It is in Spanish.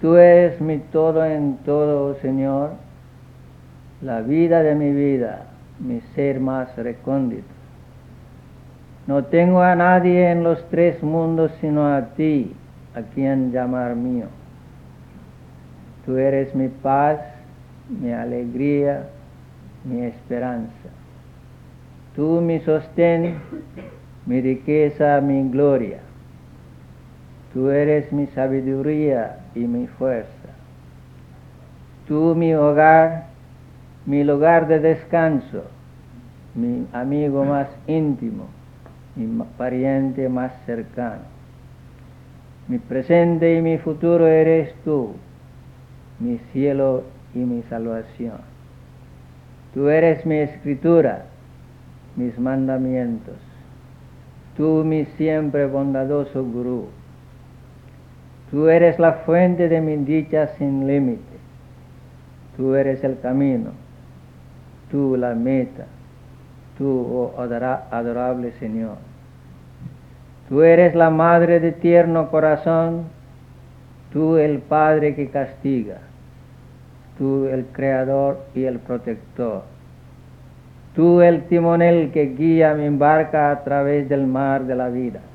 Tú eres mi todo en todo, oh Señor, la vida de mi vida, mi ser más recóndito. No tengo a nadie en los tres mundos sino a ti, a quien llamar mío. Tú eres mi paz, mi alegría, mi esperanza. Tú mi sostén, mi riqueza, mi gloria. Tú eres mi sabiduría y mi fuerza. Tú mi hogar, mi lugar de descanso, mi amigo más íntimo, mi pariente más cercano. Mi presente y mi futuro eres tú, mi cielo y mi salvación. Tú eres mi escritura, mis mandamientos. Tú mi siempre bondadoso gurú. Tú eres la fuente de mi dicha sin límite. Tú eres el camino, tú la meta, tú, oh adorable Señor. Tú eres la madre de tierno corazón, tú el padre que castiga, tú el creador y el protector. Tú el timonel que guía mi barca a través del mar de la vida.